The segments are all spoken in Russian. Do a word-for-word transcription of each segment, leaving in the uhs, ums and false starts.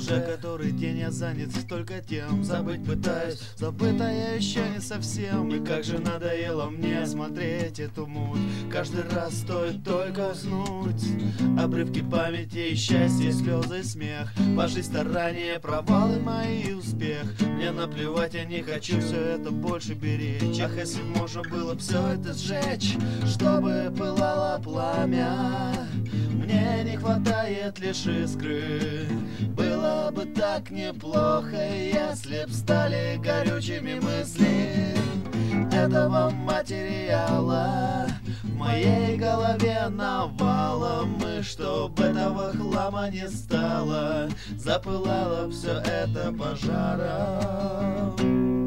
Уже который день я занят только тем, забыть пытаюсь, забытая еще не совсем. И как же надоело мне смотреть эту муть. Каждый раз стоит только уснуть. Обрывки памяти и счастья, слезы, смех, ваши старания, провалы мои и успех. Мне наплевать, я не хочу все это больше беречь. Ах, если б можно было все это сжечь, чтобы пылало пламя. Мне не хватает лишь искры. Было бы так неплохо, если б стали горючими мысли этого материала. В моей голове навалом, и чтоб этого хлама не стало, запылало все это пожаром.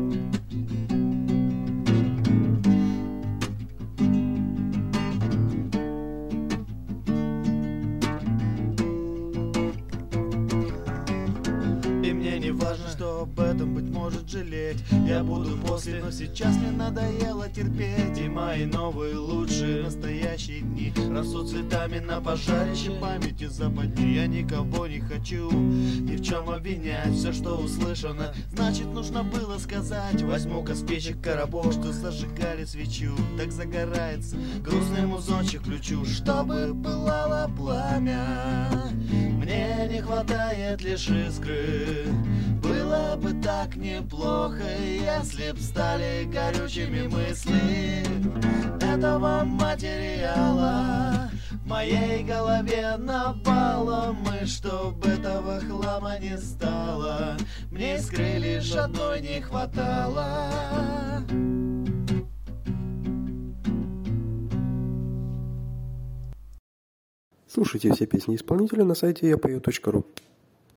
И мне не важно, что об этом, быть может, жалеть я буду после, но сейчас мне надоело терпеть. И мои новые, лучшие, настоящие дни растут цветами на пожарище памяти западни. Я никого не хочу ни в чем обвинять. Все, что услышано, значит, нужно было сказать. Возьму-ка спичек коробок, что зажигали свечу. Так загорается грустный музончик, включу, чтобы пылало пламя. Мне не хватает лишь искры. Было бы так неплохо, если б стали горючими мысли этого материала. В моей голове напалом, и чтоб этого хлама не стало, мне искры лишь одной не хватало. Слушайте все песни исполнителя на сайте я пою точка ру.